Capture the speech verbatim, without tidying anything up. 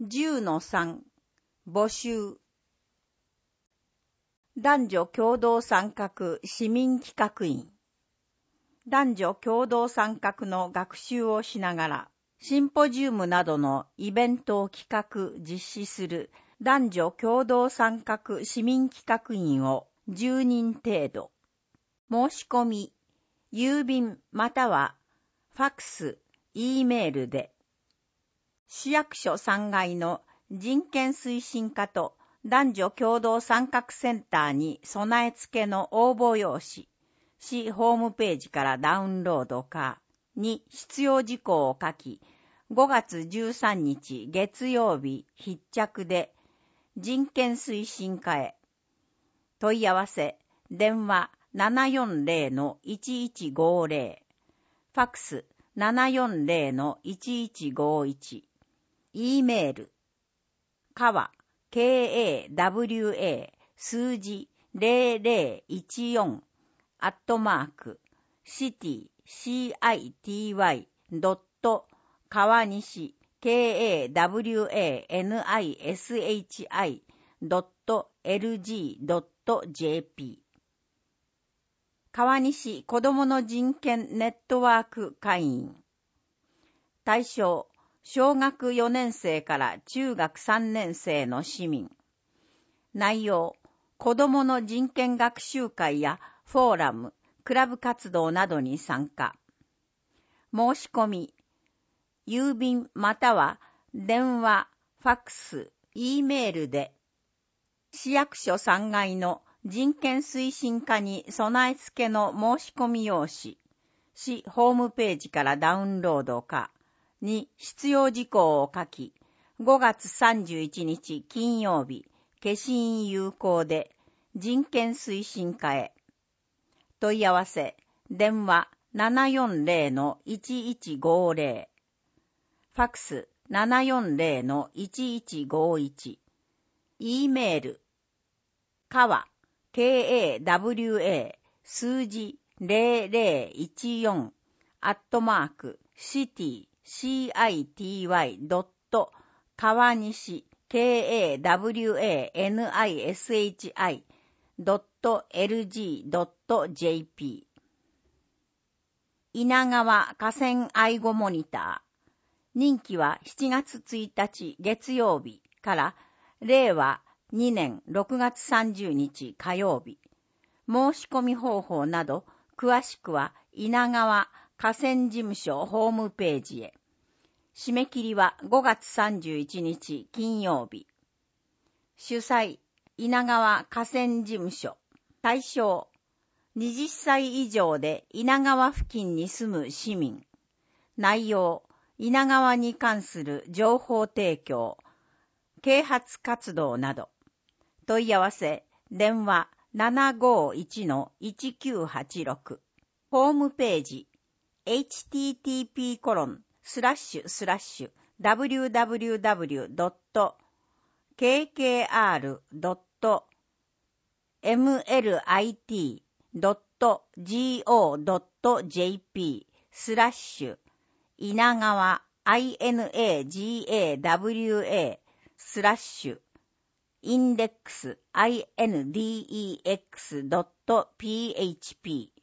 じゅうのさん 募集。男女共同参画市民企画院。男女共同参画の学習をしながら、シンポジウムなどのイベントを企画実施する男女共同参画市民企画院をじゅうにん程度。申し込み、郵便またはファクス、Eメールで、市役所さんがいの人権推進課と男女共同参画センターに備え付けの応募用紙、市ホームページからダウンロードかに必要事項を書き、ごがつじゅうさんにち月曜日必着で人権推進課へ。問い合わせ、電話 ななよんぜろのいちいちごぜろ、ファクス ななよんぜろのいちいちごいち、Eメール、かわ、ケーエーダブリューエー 数字ぜろぜろいちよん、アットマーク、シティ、シーアイティーワイ、ドット、川西、ケーエーダブリューエーエヌアイエスエイチアイ、ドット、エルジー、ドット、ジェーピー。川西子どもの人権ネットワーク会員。対象、小学よねんせいから中学さんねんせいの市民。内容、子どもの人権学習会やフォーラム、クラブ活動などに参加。申し込み、郵便または電話、ファクス、Eメールで、市役所さんがいの人権推進課に備え付けの申し込み用紙、市ホームページからダウンロードか、に必要事項を書き、ごがつさんじゅういちにち金曜日、消印有効で人権推進課へ。問い合わせ、電話 ななよんぜろのいちいちごぜろ、ファクス ななよんぜろのいちいちごいち、Eメール、かわ、ケーエーダブリューエー 数字ぜろぜろいちよん、アットマーク、シティ、シーアイティーワイ ドット、川西、ケーエーダブリューエーエヌアイエスエイチアイ、ドット、エルジー、ドット、ジェーピー。稲川河川愛護モニター。任期はしちがつついたち月曜日かられいわにねんろくがつさんじゅうにち火曜日。申し込み方法など詳しくは稲川河川事務所ホームページへ。締め切りはごがつさんじゅういちにち金曜日。主催、稲川河川事務所。対象、はたち以上で稲川付近に住む市民。内容、稲川に関する情報提供、啓発活動など。問い合わせ、電話 ななごいちのいちきゅうはちろく。ホームページ、エイチティーティーピーコロンスラッシュスラッシュダブリューダブリューダブリュードットケーケーアールドットエムエルアイティードットジーオードットジェーピー スラッシュ稲川 インデスラッシュインデックス インデックスドットピーエイチピー